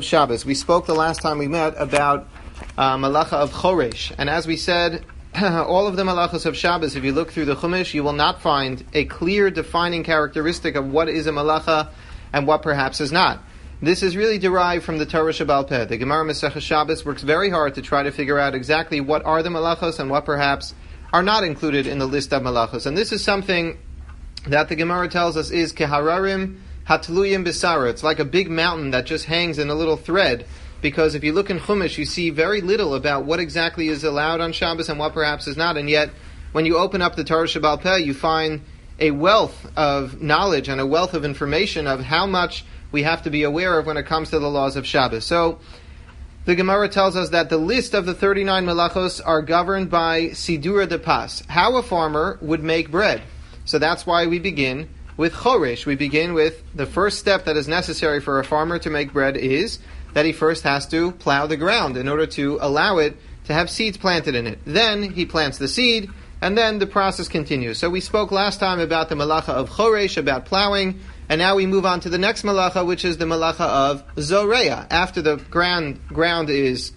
Shabbos. We spoke the last time we met about malacha of choresh, and as we said, all of the malachos of Shabbos, if you look through the Chumash, you will not find a clear defining characteristic of what is a malacha and what perhaps is not. This is really derived from the Torah Shebaal Peh. The Gemara Masechah Shabbos works very hard to try to figure out exactly what are the malachos and what perhaps are not included in the list of malachos. And this is something that the Gemara tells us is kehararim hatluyim bisara. It's like a big mountain that just hangs in a little thread, because if you look in Chumash, you see very little about what exactly is allowed on Shabbos and what perhaps is not. And yet, when you open up the Torah Shebaal Peh, you find a wealth of knowledge and a wealth of information of how much we have to be aware of when it comes to the laws of Shabbos. So, the Gemara tells us that the list of the 39 malachos are governed by Sidura de Pas, how a farmer would make bread. So that's why we begin with choresh. We begin with the first step that is necessary for a farmer to make bread is that he first has to plow the ground in order to allow it to have seeds planted in it. Then he plants the seed, and then the process continues. So we spoke last time about the malacha of choresh, about plowing, and now we move on to the next malacha, which is the malacha of zoreya. After the ground is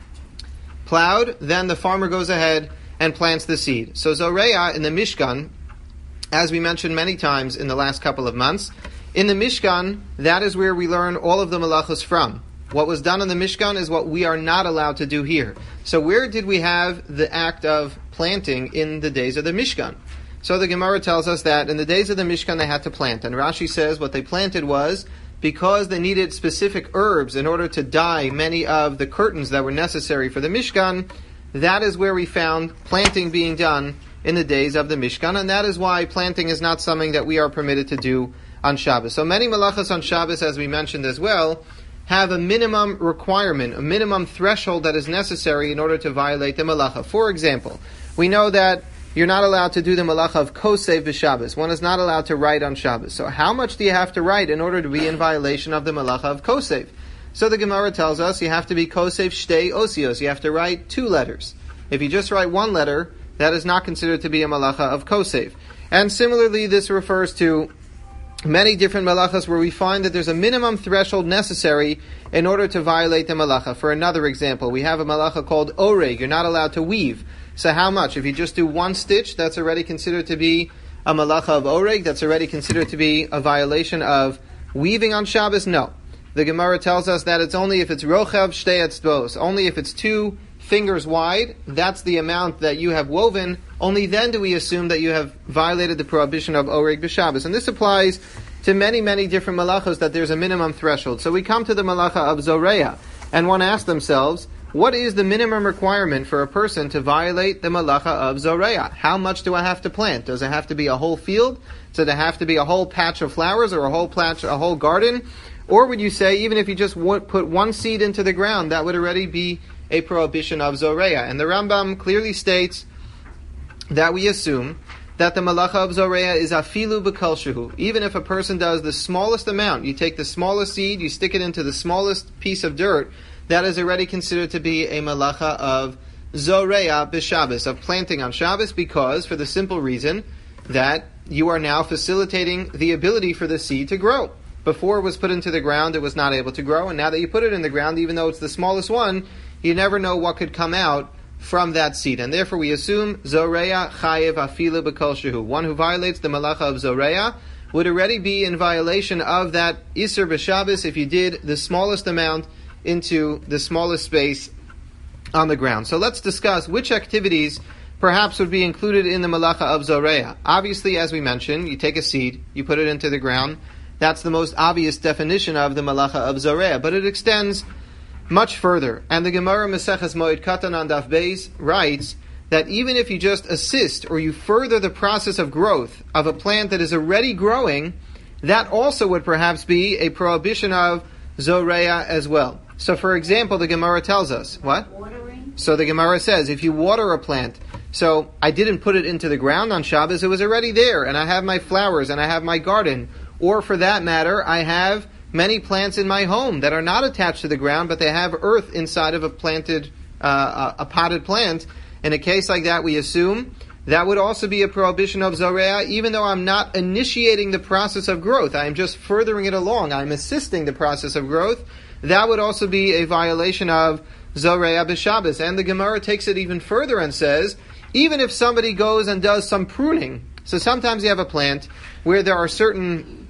plowed, then the farmer goes ahead and plants the seed. So zoreya in the Mishkan, as we mentioned many times in the last couple of months, in the Mishkan, that is where we learn all of the malachos from. What was done in the Mishkan is what we are not allowed to do here. So where did we have the act of planting in the days of the Mishkan? So the Gemara tells us that in the days of the Mishkan they had to plant. And Rashi says what they planted was because they needed specific herbs in order to dye many of the curtains that were necessary for the Mishkan. That is where we found planting being done in the days of the Mishkan. And that is why planting is not something that we are permitted to do on Shabbos. So many malachas on Shabbos, as we mentioned as well, have a minimum requirement, a minimum threshold that is necessary in order to violate the malacha. For example, we know that you're not allowed to do the malacha of kosev b'Shabbos. One is not allowed to write on Shabbos. So how much do you have to write in order to be in violation of the malacha of kosev? So the Gemara tells us you have to be kosev shtei osios. You have to write 2 letters. If you just write 1 letter, that is not considered to be a malacha of kosev. And similarly, this refers to many different malachas where we find that there's a minimum threshold necessary in order to violate the malacha. For another example, we have a malacha called oreg. You're not allowed to weave. So how much? If you just do 1 stitch, that's already considered to be a malacha of oreg. That's already considered to be a violation of weaving on Shabbos? No. The Gemara tells us that it's only if it's rochev shtei etzbos, only if it's 2 fingers wide, that's the amount that you have woven. Only then do we assume that you have violated the prohibition of oreg b'Shabbos. And this applies to many, many different malachos, that there's a minimum threshold. So we come to the malacha of zoreya, and one asks themselves, what is the minimum requirement for a person to violate the malacha of zoreya? How much do I have to plant? Does it have to be a whole field? Does it have to be a whole patch of flowers or a whole garden? Or would you say even if you just put 1 seed into the ground, that would already be a prohibition of zoreya? And the Rambam clearly states that we assume that the malacha of zoreya is afilu b'kol shehu. Even if a person does the smallest amount, you take the smallest seed, you stick it into the smallest piece of dirt, that is already considered to be a malacha of zoreya b'Shabbos, of planting on Shabbos, because for the simple reason that you are now facilitating the ability for the seed to grow. Before it was put into the ground, it was not able to grow, and now that you put it in the ground, even though it's the smallest one, you never know what could come out from that seed. And therefore we assume zoreya chayev afilu b'kol shehu. One who violates the malacha of zoreya would already be in violation of that isur b'Shabbos if you did the smallest amount into the smallest space on the ground. So let's discuss which activities perhaps would be included in the malacha of zoreya. Obviously, as we mentioned, you take a seed, you put it into the ground. That's the most obvious definition of the malacha of zoreya, but it extends much further. And the Gemara Maseches Moed Katan on Daf Beis writes that even if you just assist or you further the process of growth of a plant that is already growing, that also would perhaps be a prohibition of zoreya as well. So for example, the Gemara tells us, what? Watering? So the Gemara says, if you water a plant, so I didn't put it into the ground on Shabbos, it was already there, and I have my flowers, and I have my garden, or for that matter, I have many plants in my home that are not attached to the ground, but they have earth inside of a potted plant. In a case like that, we assume that would also be a prohibition of zoreya, even though I'm not initiating the process of growth. I am just furthering it along. I'm assisting the process of growth. that would also be a violation of Zoreya b'Shabbos. And the Gemara takes it even further and says, even if somebody goes and does some pruning, so sometimes you have a plant where there are certain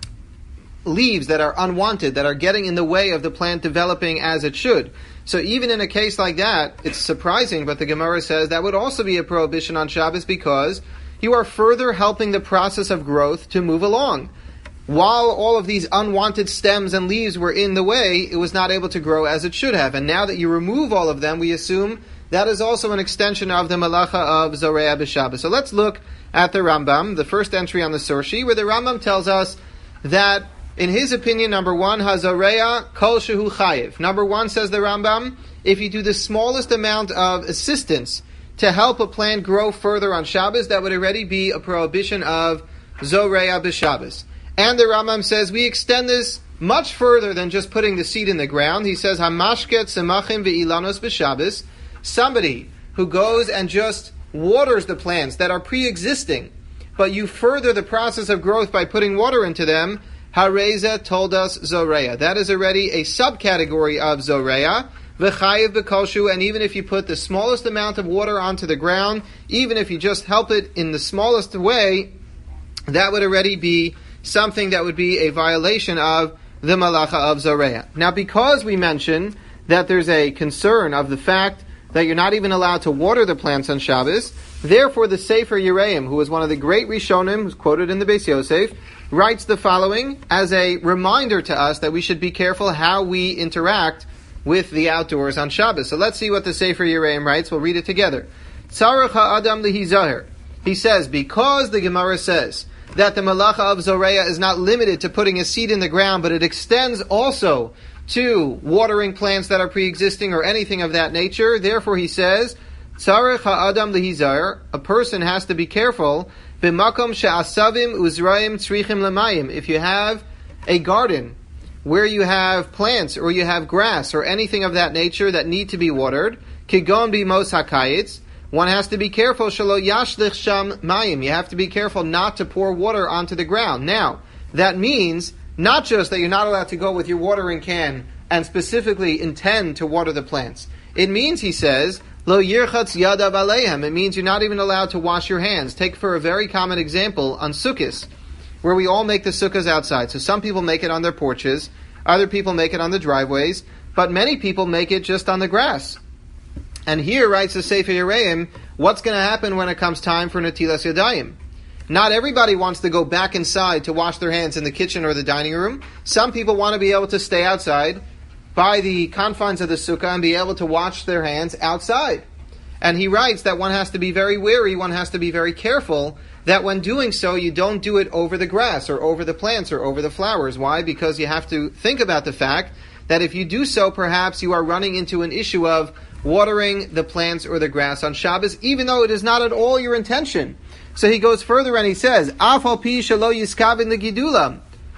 leaves that are unwanted, that are getting in the way of the plant developing as it should. So even in a case like that, it's surprising, but the Gemara says that would also be a prohibition on Shabbos because you are further helping the process of growth to move along. While all of these unwanted stems and leaves were in the way, it was not able to grow as it should have. And now that you remove all of them, we assume that is also an extension of the malacha of Zoreya b'Shabbos. So let's look at the Rambam, the first entry on the source sheet, where the Rambam tells us that, in his opinion, number one, Hazoreya kol shehu chayiv. Number one, says the Rambam, if you do the smallest amount of assistance to help a plant grow further on Shabbos, that would already be a prohibition of Zoreya b'Shabbos. And the Rambam says we extend this much further than just putting the seed in the ground. He says, Hamashket semachim ve'ilanos b'Shabbos. Somebody who goes and just waters the plants that are pre-existing, but you further the process of growth by putting water into them, Hareza told us Zoreya. That is already a subcategory of Zoreya. V'chayiv b'kolshu, and even if you put the smallest amount of water onto the ground, even if you just help it in the smallest way, that would already be something that would be a violation of the malacha of Zoreya. Now, because we mentioned that there's a concern of the fact that you're not even allowed to water the plants on Shabbos, therefore the Sefer Yereim, who is one of the great Rishonim, who's quoted in the Beis Yosef, writes the following as a reminder to us that we should be careful how we interact with the outdoors on Shabbos. So let's see what the Sefer Yereim writes. We'll read it together. Tzarech ha'adam lihizaher. He says, because the Gemara says that the malacha of Zoreya is not limited to putting a seed in the ground, but it extends also to watering plants that are pre-existing or anything of that nature. Therefore, he says, Tzarech ha'adam lehizar, a person has to be careful, b'makom she'asavim uzraim tzrichim l'mayim. If you have a garden where you have plants or you have grass or anything of that nature that need to be watered, kigon b'mos hakayitz, one has to be careful, shelo yashlich sham mayim. You have to be careful not to pour water onto the ground. Now, that means not just that you're not allowed to go with your watering can and specifically intend to water the plants. It means, he says, lo yirchatz yadav aleihem. It means you're not even allowed to wash your hands. Take for a very common example on Sukkos, where we all make the sukkahs outside. So some people make it on their porches, other people make it on the driveways, but many people make it just on the grass. And here, writes the Sefer Yereim, what's going to happen when it comes time for Netilas Yadayim? Not everybody wants to go back inside to wash their hands in the kitchen or the dining room. Some people want to be able to stay outside by the confines of the sukkah and be able to wash their hands outside. And he writes that one has to be very wary, one has to be very careful, that when doing so, you don't do it over the grass or over the plants or over the flowers. Why? Because you have to think about the fact that if you do so, perhaps you are running into an issue of watering the plants or the grass on Shabbos, even though it is not at all your intention. So he goes further and he says, Af al pi shelo yiskavin legidula.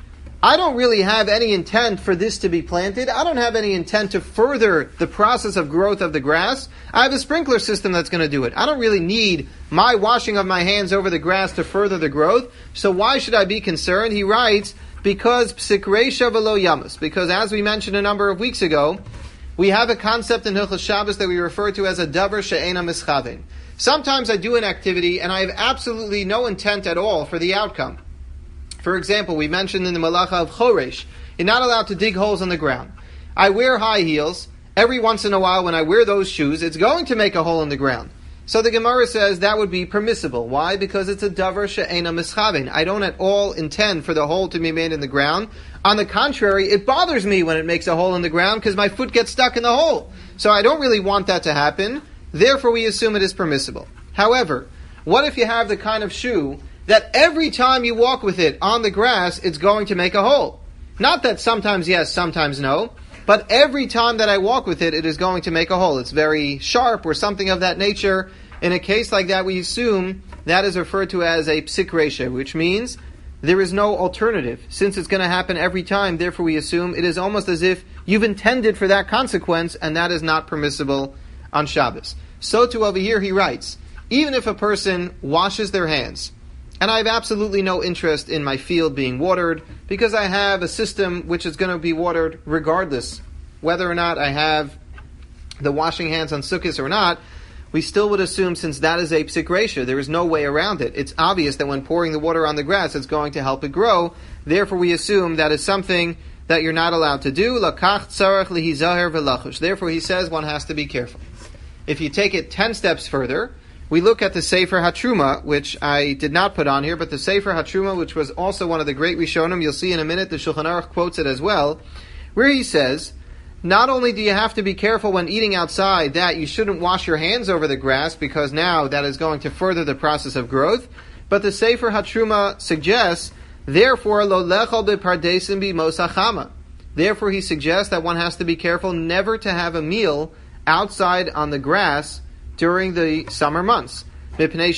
I don't really have any intent for this to be planted. I don't have any intent to further the process of growth of the grass. I have a sprinkler system that's going to do it. I don't really need my washing of my hands over the grass to further the growth. So why should I be concerned? He writes, because psikreisha velo yamas. Because as we mentioned a number of weeks ago, we have a concept in Hilchos Shabbos that we refer to as a davar she'ena mischavin. Sometimes I do an activity and I have absolutely no intent at all for the outcome. For example, we mentioned in the malacha of choresh, you're not allowed to dig holes in the ground. I wear high heels. Every once in a while when I wear those shoes, it's going to make a hole in the ground. So the Gemara says that would be permissible. Why? Because it's a davar she'ena mischavin. I don't at all intend for the hole to be made in the ground. On the contrary, it bothers me when it makes a hole in the ground because my foot gets stuck in the hole. So I don't really want that to happen. Therefore, we assume it is permissible. However, what if you have the kind of shoe that every time you walk with it on the grass, it's going to make a hole? Not that sometimes yes, sometimes no, but every time that I walk with it, it is going to make a hole. It's very sharp or something of that nature. In a case like that, we assume that is referred to as a psik resha, which means there is no alternative. Since it's going to happen every time, therefore we assume it is almost as if you've intended for that consequence, and that is not permissible on Shabbos. So too over here he writes, even if a person washes their hands and I have absolutely no interest in my field being watered because I have a system which is going to be watered regardless. Whether or not I have the washing hands on Sukkot or not, we still would assume, since that is a psik reisha, there is no way around it. It's obvious that when pouring the water on the grass, it's going to help it grow. Therefore, we assume that is something that you're not allowed to do. Lakach tzarech lihizaher v'lachush. Therefore, he says one has to be careful. If you take it 10 steps further, we look at the Sefer HaTruma, which I did not put on here, but the Sefer HaTruma, which was also one of the great Rishonim, you'll see in a minute, the Shulchan Aruch quotes it as well, where he says, not only do you have to be careful when eating outside that you shouldn't wash your hands over the grass because now that is going to further the process of growth, but the Sefer HaTruma suggests, therefore, lo lechol bepardesim b'mosachama. Therefore, he suggests that one has to be careful never to have a meal outside on the grass during the summer months. He says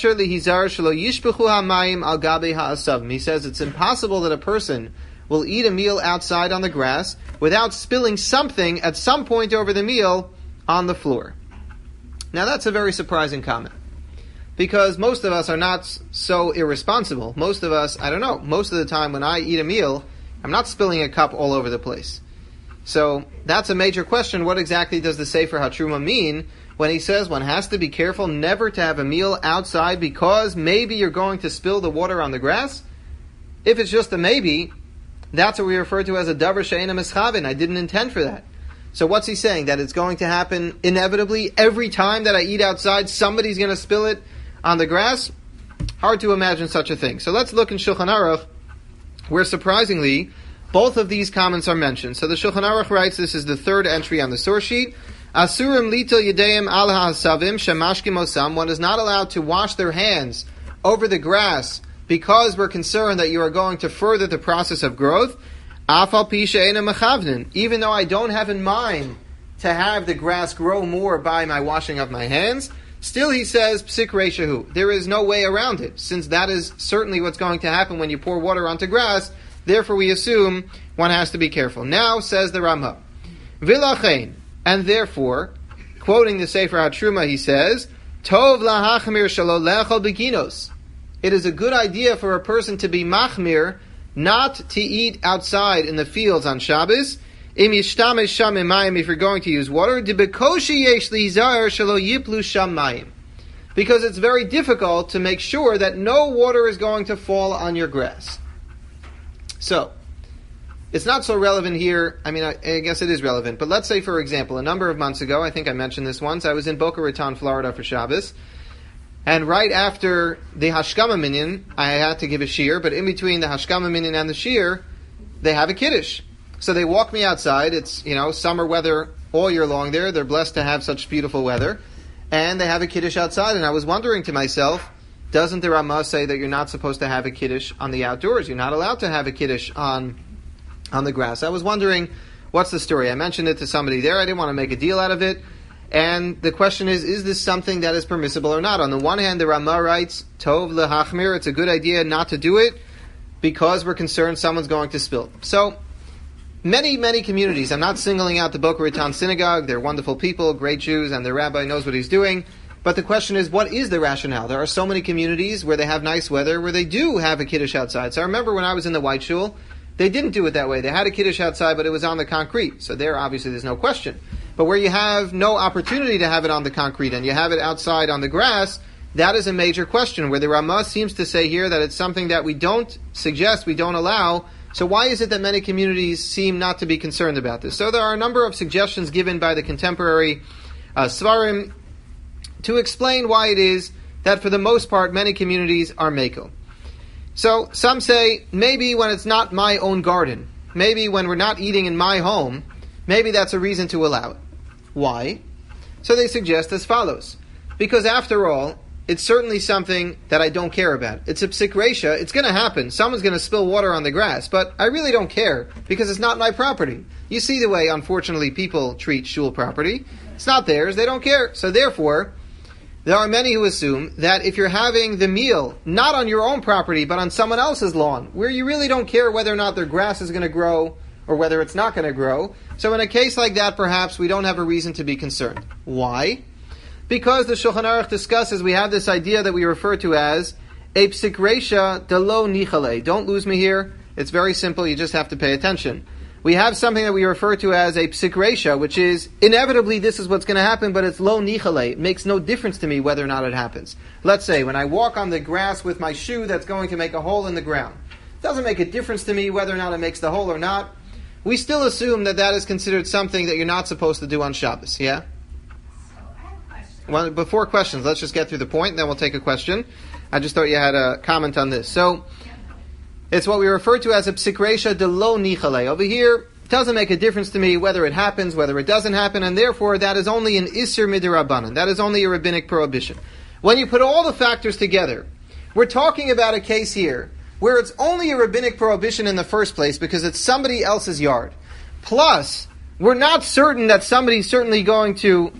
it's impossible that a person will eat a meal outside on the grass without spilling something at some point over the meal on the floor. Now that's a very surprising comment, because most of us are not so irresponsible. Most of us, most of the time when I eat a meal, I'm not spilling a cup all over the place. So that's a major question. What exactly does the Sefer HaTruma mean when he says one has to be careful never to have a meal outside because maybe you're going to spill the water on the grass? If it's just a maybe, that's what we refer to as a davar she'eina mischavin. I didn't intend for that. So what's he saying? That it's going to happen inevitably every time that I eat outside, somebody's going to spill it on the grass? Hard to imagine such a thing. So let's look in Shulchan Aruch, where surprisingly, both of these comments are mentioned. So the Shulchan Aruch writes, this is the third entry on the source sheet, Asurim litel yedeim al ha'asavim shemashkim osam. One is not allowed to wash their hands over the grass because we're concerned that you are going to further the process of growth. Afal pi she'eina mechavnin. Even though I don't have in mind to have the grass grow more by my washing of my hands, still he says, psik reishahu. There is no way around it, since that is certainly what's going to happen when you pour water onto grass. Therefore we assume one has to be careful. Now, says the Ramah, Vilachein, and therefore, quoting the Sefer HaTruma, he says, Tov lahachmir shelo lechol beginos. It is a good idea for a person to be machmir, not to eat outside in the fields on Shabbos. Im yishtamesh sham mayim, if you're going to use water, debekoshi yesh lizar shelo yiplu sham mayim. Because it's very difficult to make sure that no water is going to fall on your grass. So, it's not so relevant here. I mean, I guess it is relevant. But let's say, for example, a number of months ago, I think I mentioned this once, I was in Boca Raton, Florida for Shabbos. And right after the Hashkama Minyan, I had to give a shiur, but in between the Hashkama Minyan and the shiur, they have a Kiddush. So they walk me outside. It's, summer weather all year long there. They're blessed to have such beautiful weather. And they have a Kiddush outside. And I was wondering to myself, doesn't the Ramah say that you're not supposed to have a Kiddush on the outdoors? You're not allowed to have a Kiddush on the grass. I was wondering, what's the story? I mentioned it to somebody there. I didn't want to make a deal out of it. And the question is this something that is permissible or not? On the one hand, the Ramah writes, Tov lehachmir, it's a good idea not to do it because we're concerned someone's going to spill. So, many communities, I'm not singling out the Boca Raton Synagogue, they're wonderful people, great Jews, and their rabbi knows what he's doing. But the question is, what is the rationale? There are so many communities where they have nice weather, where they do have a Kiddush outside. So I remember when I was in the White Shul, they didn't do it that way. They had a Kiddush outside, but it was on the concrete. So there, obviously, there's no question. But where you have no opportunity to have it on the concrete and you have it outside on the grass, that is a major question, where the Ramah seems to say here that it's something that we don't suggest, we don't allow. So why is it that many communities seem not to be concerned about this? So there are a number of suggestions given by the contemporary Svarim to explain why it is that for the most part many communities are mekel. So some say maybe when it's not my own garden, maybe when we're not eating in my home, maybe that's a reason to allow it. Why? So they suggest as follows. Because after all, it's certainly something that I don't care about. It's a psik reisha. It's going to happen. Someone's going to spill water on the grass, but I really don't care because it's not my property. You see the way, unfortunately, people treat shul property. It's not theirs. They don't care. So therefore, there are many who assume that if you're having the meal not on your own property but on someone else's lawn, where you really don't care whether or not their grass is going to grow or whether it's not going to grow, so in a case like that, perhaps we don't have a reason to be concerned. Why? Because the Shulchan Aruch discusses, we have this idea that we refer to as a psik reisha de lo nichale. Don't lose me here. It's very simple. You just have to pay attention. We have something that we refer to as a psik reisha, which is inevitably this is what's going to happen, but it's lo nichale. It makes no difference to me whether or not it happens. Let's say when I walk on the grass with my shoe that's going to make a hole in the ground. It doesn't make a difference to me whether or not it makes the hole or not. We still assume that that is considered something that you're not supposed to do on Shabbos, yeah? Well, before questions, let's just get through the point, then we'll take a question. I just thought you had a comment on this. So, it's what we refer to as a psik reisha de lo nichale. Over here, it doesn't make a difference to me whether it happens, whether it doesn't happen, and therefore that is only an isur midirabanan. That is only a rabbinic prohibition. When you put all the factors together, we're talking about a case here where it's only a rabbinic prohibition in the first place because it's somebody else's yard. Plus, we're not certain that somebody is going to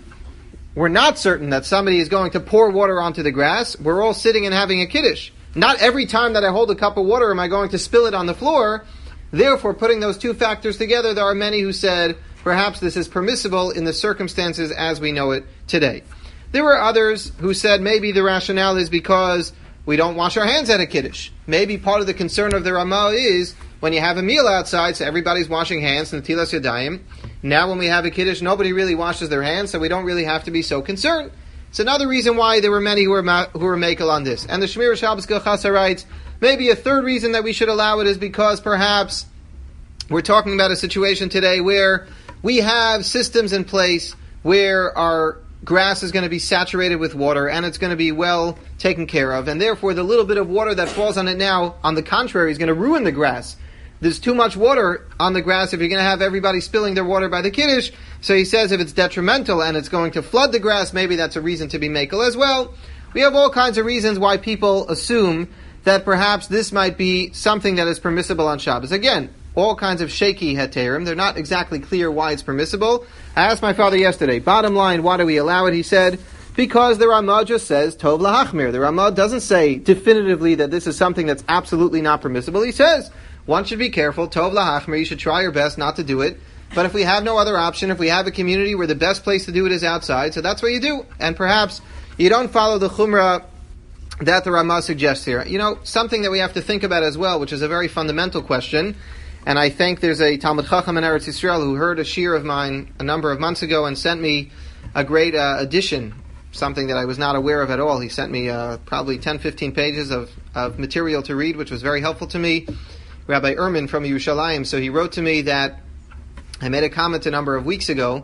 pour water onto the grass. We're all sitting and having a kiddush. Not every time that I hold a cup of water am I going to spill it on the floor. Therefore, putting those two factors together, there are many who said perhaps this is permissible in the circumstances as we know it today. There were others who said maybe the rationale is because we don't wash our hands at a kiddush. Maybe part of the concern of the Ramah is when you have a meal outside, so everybody's washing hands, netilas yadayim. Now when we have a kiddush, nobody really washes their hands, so we don't really have to be so concerned. It's another reason why there were many who were makel on this. And the Shmir Shabbos Gilchasa writes, maybe a third reason that we should allow it is because perhaps we're talking about a situation today where we have systems in place where our grass is going to be saturated with water and it's going to be well taken care of. And therefore the little bit of water that falls on it now, on the contrary, is going to ruin the grass. There's too much water on the grass if you're going to have everybody spilling their water by the kiddush. So he says if it's detrimental and it's going to flood the grass, maybe that's a reason to be makel as well. We have all kinds of reasons why people assume that perhaps this might be something that is permissible on Shabbos. Again, all kinds of shaky heterim. They're not exactly clear why it's permissible. I asked my father yesterday, bottom line, why do we allow it? He said, because the Ramah just says tov lahachmir. The Ramah doesn't say definitively that this is something that's absolutely not permissible. He says one should be careful, tov lahachmir. You should try your best not to do it. But if we have no other option, if we have a community where the best place to do it is outside, so that's what you do. And perhaps you don't follow the chumrah that the Ramah suggests here. You know, something that we have to think about as well, which is a very fundamental question. And I think there's a Talmud Chacham in Eretz Yisrael who heard a shir of mine a number of months ago and sent me a great addition, something that I was not aware of at all. He sent me probably 10, 15 pages of material to read, which was very helpful to me. Rabbi Ehrman from Yerushalayim. So he wrote to me that I made a comment a number of weeks ago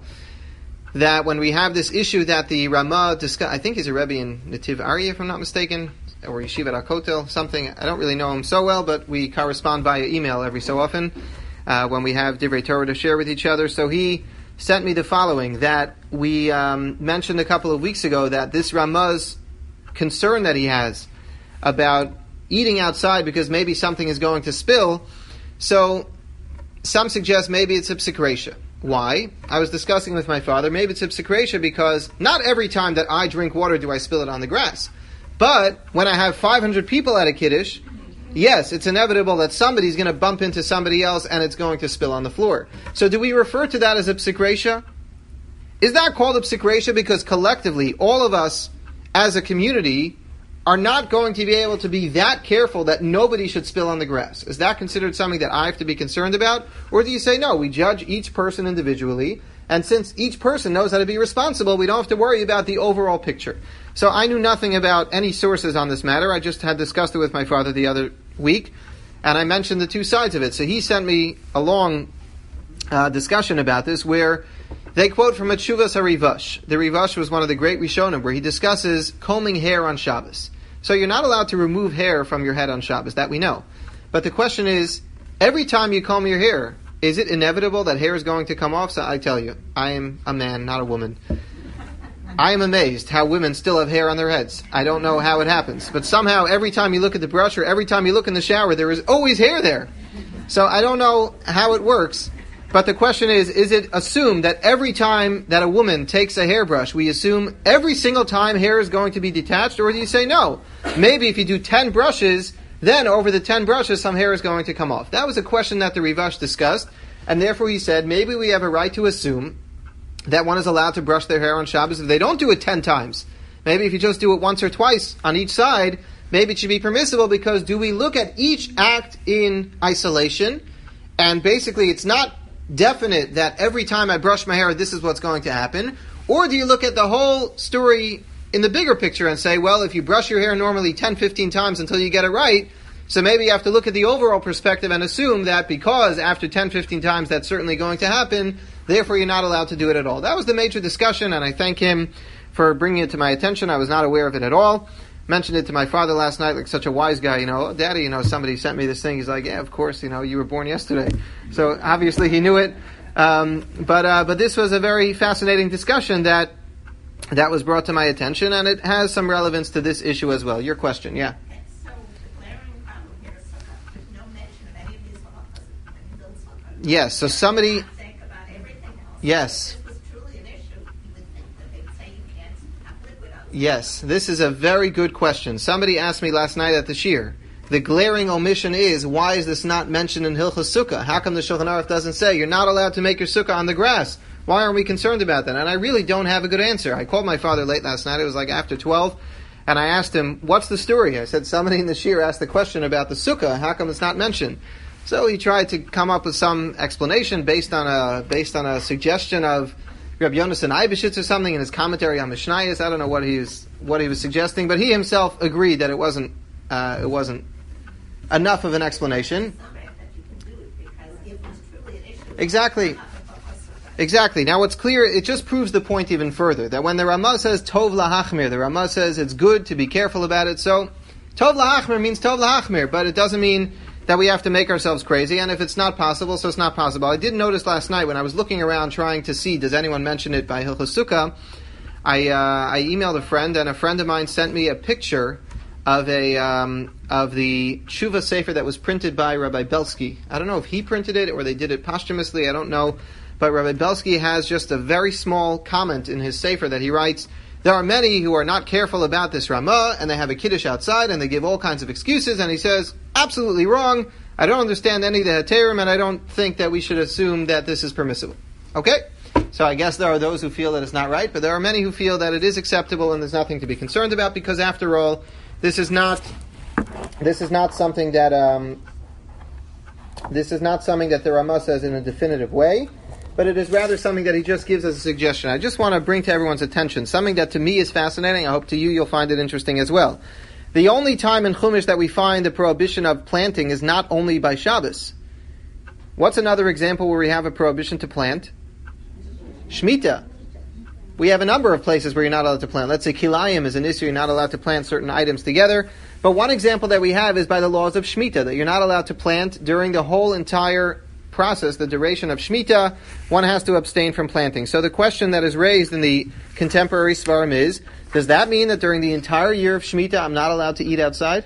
that when we have this issue that the Ramah discussed, I think he's a Rebbe in Netiv Aryeh, if I'm not mistaken, or Yeshivat HaKotel, something. I don't really know him so well, but we correspond via email every so often when we have Divrei Torah to share with each other. So he sent me the following, that we mentioned a couple of weeks ago that this Ramah's concern that he has about eating outside because maybe something is going to spill. So some suggest maybe it's a psik reisha. Why? I was discussing with my father, maybe it's a psik reisha because not every time that I drink water do I spill it on the grass. But when I have 500 people at a kiddush, yes, it's inevitable that somebody's going to bump into somebody else and it's going to spill on the floor. So do we refer to that as a psik reisha? Is that called a psik reisha because collectively, all of us as a community are not going to be able to be that careful that nobody should spill on the grass? Is that considered something that I have to be concerned about? Or do you say, no, we judge each person individually, and since each person knows how to be responsible, we don't have to worry about the overall picture? So I knew nothing about any sources on this matter. I just had discussed it with my father the other week, and I mentioned the two sides of it. So he sent me a long discussion about this, where they quote from a Tshuvas HaRivash. The Rivash was one of the great Rishonim, where he discusses combing hair on Shabbos. So you're not allowed to remove hair from your head on Shabbos, that we know. But the question is, every time you comb your hair, is it inevitable that hair is going to come off? So I tell you, I am a man, not a woman. I am amazed how women still have hair on their heads. I don't know how it happens. But somehow, every time you look at the brush or every time you look in the shower, there is always hair there. So I don't know how it works. But the question is it assumed that every time that a woman takes a hairbrush, we assume every single time hair is going to be detached? Or do you say no? Maybe if you do 10 brushes, then over the 10 brushes, some hair is going to come off. That was a question that the Rivash discussed. And therefore he said, maybe we have a right to assume that one is allowed to brush their hair on Shabbos if they don't do it 10 times. Maybe if you just do it once or twice on each side, maybe it should be permissible, because do we look at each act in isolation, and basically it's not definite that every time I brush my hair this is what's going to happen, or do you look at the whole story in the bigger picture and say, well, if you brush your hair normally 10, 15 times until you get it right, so maybe you have to look at the overall perspective and assume that because after 10, 15 times that's certainly going to happen, therefore you're not allowed to do it at all. That was the major discussion, and I thank him for bringing it to my attention. I was not aware of it at all. Mentioned it to my father last night, like such a wise guy, Daddy, somebody sent me this thing. He's like, yeah, of course, you were born yesterday. So obviously he knew it. But this was a very fascinating discussion that was brought to my attention, and it has some relevance to this issue as well. Your question, yeah. So the glaring problem here is there's no mention of any of these laws. Yes, so somebody... About everything else. Yes. If this was truly an issue, you would think that they'd say you can't have liquid on. Yes, this is a very good question. Somebody asked me last night at the shir. The glaring omission is, why is this not mentioned in Hilchos Sukkah? How come the Shulchan Aruch doesn't say, you're not allowed to make your sukkah on the grass? Why aren't we concerned about that? And I really don't have a good answer. I called my father late last night. It was like after 12. And I asked him, what's the story? I said, somebody in the shir asked the question about the sukkah. How come it's not mentioned? So he tried to come up with some explanation based on a suggestion of Rabbi Yonasan Eibeshitz or something in his commentary on Mishnayos. I don't know what he was suggesting, but he himself agreed that it wasn't enough of an explanation. Exactly. Now what's clear, it just proves the point even further, that when the Ramah says Tov lahachmir, the Ramah says it's good to be careful about it. So Tov lahachmir means Tov lahachmir, but it doesn't mean that we have to make ourselves crazy, and if it's not possible, so it's not possible. I did notice last night when I was looking around trying to see, does anyone mention it by Hilchos Sukkah, I emailed a friend, and a friend of mine sent me a picture of the Tshuva Sefer that was printed by Rabbi Belsky. I don't know if he printed it or they did it posthumously, I don't know. But Rabbi Belsky has just a very small comment in his Sefer that he writes, there are many who are not careful about this Ramah, and they have a Kiddush outside, and they give all kinds of excuses, and he says, absolutely wrong, I don't understand any of the Heterim, and I don't think that we should assume that this is permissible. Okay? So I guess there are those who feel that it's not right, but there are many who feel that it is acceptable, and there's nothing to be concerned about, because after all, this is not something that the Ramah says in a definitive way, but it is rather something that he just gives as a suggestion. I just want to bring to everyone's attention something that to me is fascinating. I hope to you'll find it interesting as well. The only time in Chumash that we find the prohibition of planting is not only by Shabbos. What's another example where we have a prohibition to plant? Shemitah. We have a number of places where you're not allowed to plant. Let's say Kilayim is an issue, you're not allowed to plant certain items together. But one example that we have is by the laws of Shemitah, that you're not allowed to plant during the whole entire process, the duration of Shemitah, one has to abstain from planting. So the question that is raised in the contemporary Svarim is, does that mean that during the entire year of Shemitah I'm not allowed to eat outside?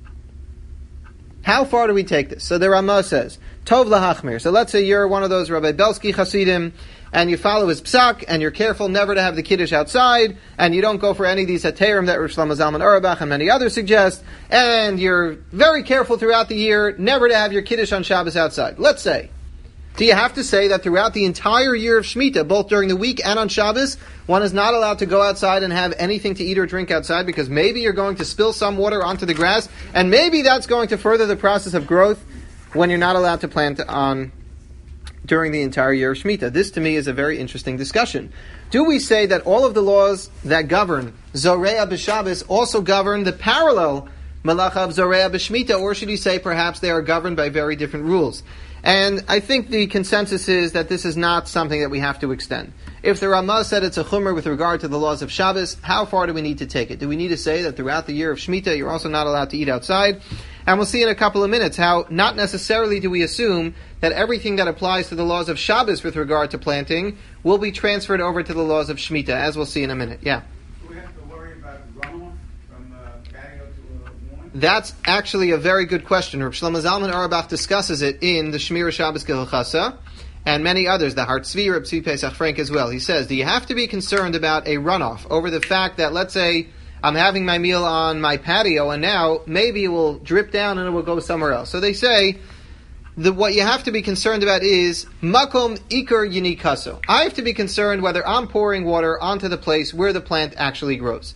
How far do we take this? So the Ramah says, Tov lahachmir. So let's say you're one of those Rabbi Belsky Hasidim, and you follow his psak, and you're careful never to have the Kiddush outside, and you don't go for any of these heterim that Rav Shlomo Zalman Auerbach and many others suggest, and you're very careful throughout the year never to have your Kiddush on Shabbos outside. Let's say, do you have to say that throughout the entire year of Shemitah, both during the week and on Shabbos, one is not allowed to go outside and have anything to eat or drink outside because maybe you're going to spill some water onto the grass, and maybe that's going to further the process of growth when you're not allowed to plant on during the entire year of Shemitah? This, to me, is a very interesting discussion. Do we say that all of the laws that govern Zoreah b'Shabbos also govern the parallel Malacha of Zoreah b'Shmitah, or should you say perhaps they are governed by very different rules? And I think the consensus is that this is not something that we have to extend. If the Ramah said it's a chumrah with regard to the laws of Shabbos, how far do we need to take it? Do we need to say that throughout the year of Shemitah you're also not allowed to eat outside? And we'll see in a couple of minutes how not necessarily do we assume that everything that applies to the laws of Shabbos with regard to planting will be transferred over to the laws of Shemitah, as we'll see in a minute. Yeah? Do we have to worry about runoff from patio to lawn? That's actually a very good question. Rav Shlomo Zalman Auerbach discusses it in the Shmira Shabbos Gehilchasa, and many others, the Har Tzvi, Reb Tzvi Pesach Frank as well. He says, do you have to be concerned about a runoff over the fact that, let's say, I'm having my meal on my patio, and now maybe it will drip down and it will go somewhere else. So they say, what you have to be concerned about is makom ikar yinikaso. I have to be concerned whether I'm pouring water onto the place where the plant actually grows.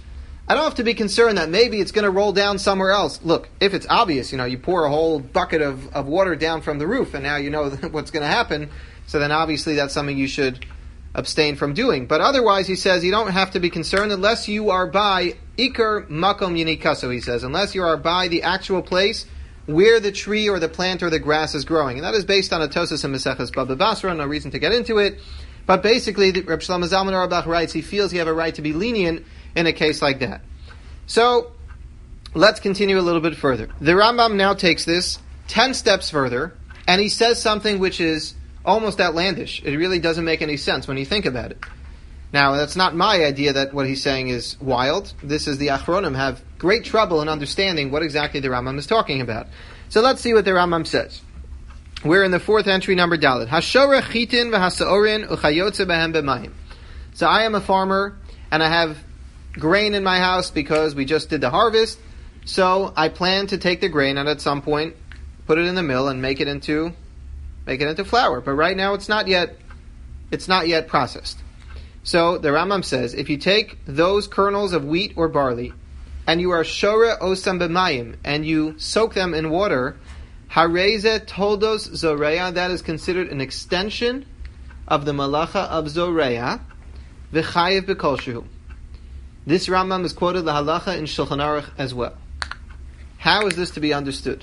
I don't have to be concerned that maybe it's going to roll down somewhere else. Look, if it's obvious, you pour a whole bucket of water down from the roof and now you know what's going to happen, so then obviously that's something you should abstain from doing. But otherwise, he says, you don't have to be concerned unless you are by Iker Makom Yinikaso, he says, unless you are by the actual place where the tree or the plant or the grass is growing. And that is based on a Tosas and Maseches Baba Basra, no reason to get into it. But basically, Reb Shlomo Zalman Auerbach writes, he feels he have a right to be lenient in a case like that. So, let's continue a little bit further. The Rambam now takes this 10 steps further, and he says something which is almost outlandish. It really doesn't make any sense when you think about it. Now, that's not my idea that what he's saying is wild. This is the Achronim have great trouble in understanding what exactly the Rambam is talking about. So let's see what the Rambam says. We're in the fourth entry, number Dalet. Hashora chitin v'hasaorin uchayotze behem b'mayim. So I am a farmer, and I have grain in my house because we just did the harvest. So I plan to take the grain and at some point put it in the mill and make it into flour. But right now it's not yet processed. So the Rambam says, if you take those kernels of wheat or barley, and you are shora osam b'mayim, and you soak them in water, hareze toldos zoreya, that is considered an extension of the malacha of zoreya, v'chayev b'kolshehu. This Rambam is quoted the halacha in Shulchan Aruch as well. How is this to be understood?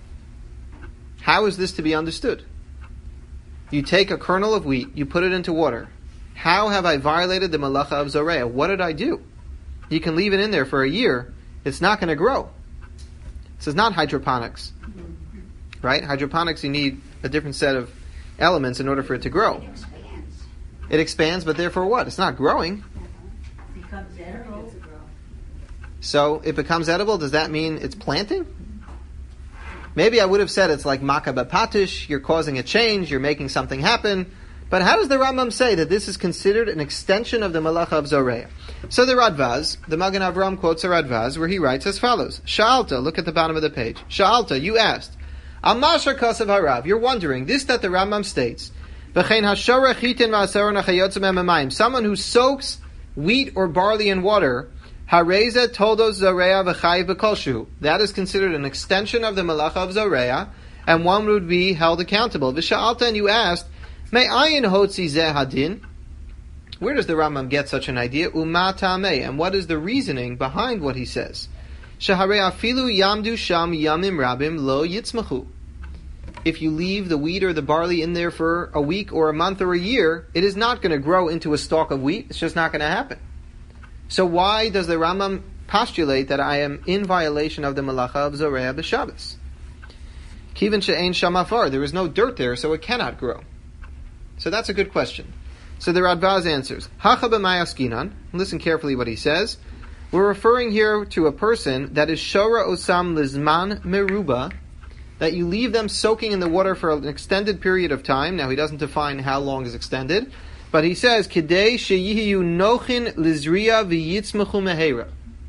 How is this to be understood? You take a kernel of wheat, you put it into water. How have I violated the malacha of zoreya? What did I do? You can leave it in there for a year. It's not going to grow. This is not hydroponics. Right? Hydroponics, you need a different set of elements in order for it to grow. It expands, but therefore what? It's not growing. It becomes edible. So it becomes edible. Does that mean it's planting? Maybe I would have said it's like makabah patish. You're causing a change. You're making something happen. But how does the Rambam say that this is considered an extension of the malacha of zoreya? So the Radvaz, the Magen Avram quotes the Radvaz, where he writes as follows: Sha'alta, look at the bottom of the page. Sha'alta, you asked. Amashar kasav harav, you're wondering, this that the Rambam states, V'chein hashora chitin v'asaron hachayotzim emamayim, someone who soaks wheat or barley in water, hareza toldos zoreya v'chayiv b'kolshu, that is considered an extension of the malacha of zoreya, and one would be held accountable. V'sha'alta, and you asked, May ayin hotzi zeh hadin? Where does the Rambam get such an idea? Uma tameh, and what is the reasoning behind what he says? Shaharei afilu yamdu sham yamim rabim lo yitzmachu. If you leave the wheat or the barley in there for a week or a month or a year, it is not going to grow into a stalk of wheat. It's just not going to happen. So why does the Rambam postulate that I am in violation of the malacha of zoreya b'Shabbos? Kivan she'ein shamafar, there is no dirt there, so it cannot grow. So that's a good question. So the Radvaz answers, Hacha b'mayaskinan, listen carefully what he says. We're referring here to a person that is shora osam lizman meruba, that you leave them soaking in the water for an extended period of time. Now he doesn't define how long is extended, but he says, Kidei sheyihiyu nochin lizriya v'yitzmechu meheira.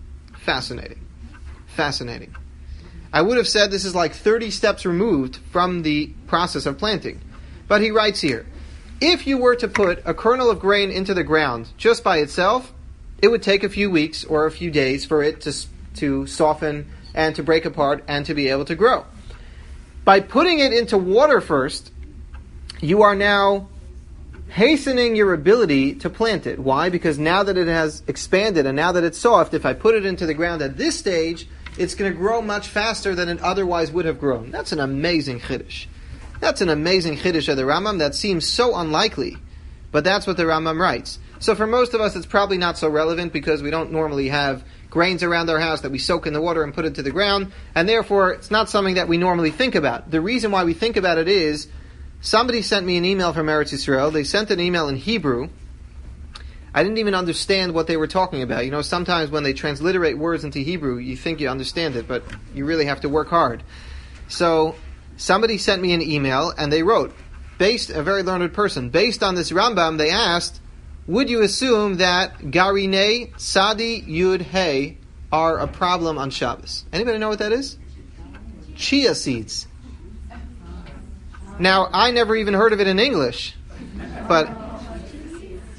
Fascinating. I would have said this is like 30 steps removed from the process of planting. But he writes here, if you were to put a kernel of grain into the ground just by itself, it would take a few weeks or a few days for it to soften and to break apart and to be able to grow. By putting it into water first, you are now hastening your ability to plant it. Why? Because now that it has expanded and now that it's soft, if I put it into the ground at this stage, it's going to grow much faster than it otherwise would have grown. That's an amazing chiddush. That's an amazing chiddush of the Rambam that seems so unlikely, but that's what the Rambam writes. So for most of us, it's probably not so relevant because we don't normally have grains around our house that we soak in the water and put it to the ground, and therefore it's not something that we normally think about. The reason why we think about it is, somebody sent me an email from Eretz Yisrael. They sent an email in Hebrew. I didn't even understand what they were talking about. Sometimes when they transliterate words into Hebrew, you think you understand it, but you really have to work hard. So somebody sent me an email, and they wrote, a very learned person, based on this Rambam, they asked, would you assume that Garinei, Sadi, Yud, Hey are a problem on Shabbos? Anybody know what that is? Chia seeds. Now, I never even heard of it in English, but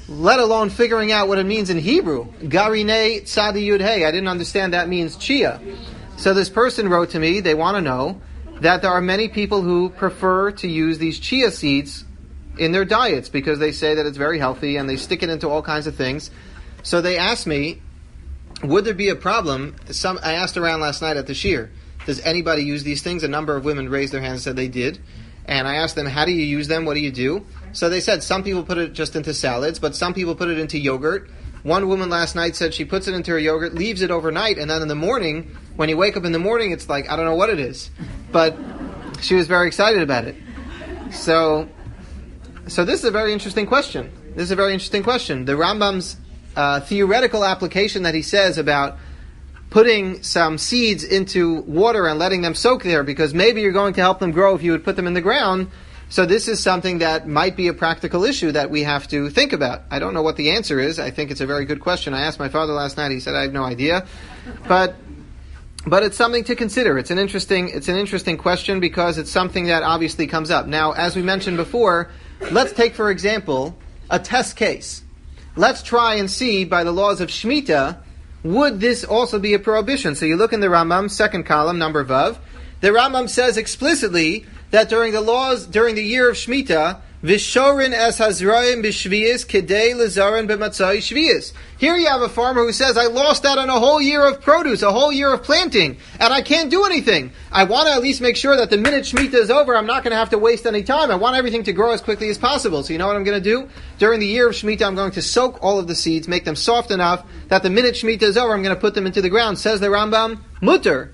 let alone figuring out what it means in Hebrew. Garine tzadi yud hey. I didn't understand that means chia. So this person wrote to me, they want to know that there are many people who prefer to use these chia seeds in their diets because they say that it's very healthy and they stick it into all kinds of things. So they asked me, would there be a problem? I asked around last night at the shir, does anybody use these things? A number of women raised their hands and said they did. And I asked them, how do you use them? What do you do? So they said some people put it just into salads, but some people put it into yogurt. One woman last night said she puts it into her yogurt, leaves it overnight, and then in the morning, when you wake up in the morning, it's like, I don't know what it is. But she was very excited about it. So this is a very interesting question. The Rambam's theoretical application that he says about putting some seeds into water and letting them soak there because maybe you're going to help them grow if you would put them in the ground. So this is something that might be a practical issue that we have to think about. I don't know what the answer is. I think it's a very good question. I asked my father last night. He said, I have no idea. But it's something to consider. It's an interesting question because it's something that obviously comes up. Now, as we mentioned before, let's take, for example, a test case. Let's try and see by the laws of Shemitah, would this also be a prohibition? So you look in the Rambam, second column, number Vav. The Rambam says explicitly that during the year of Shemitah, Vishorin es hazroim b'shviyis kedei lezarin b'matzai shviyis. Here you have a farmer who says, I lost out on a whole year of produce, a whole year of planting, and I can't do anything. I want to at least make sure that the minute Shemitah is over, I'm not going to have to waste any time. I want everything to grow as quickly as possible. So you know what I'm going to do? During the year of Shemitah, I'm going to soak all of the seeds, make them soft enough that the minute Shemitah is over, I'm going to put them into the ground. Says the Rambam, mutter.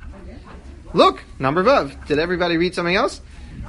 Look, number Vav. Did everybody read something else?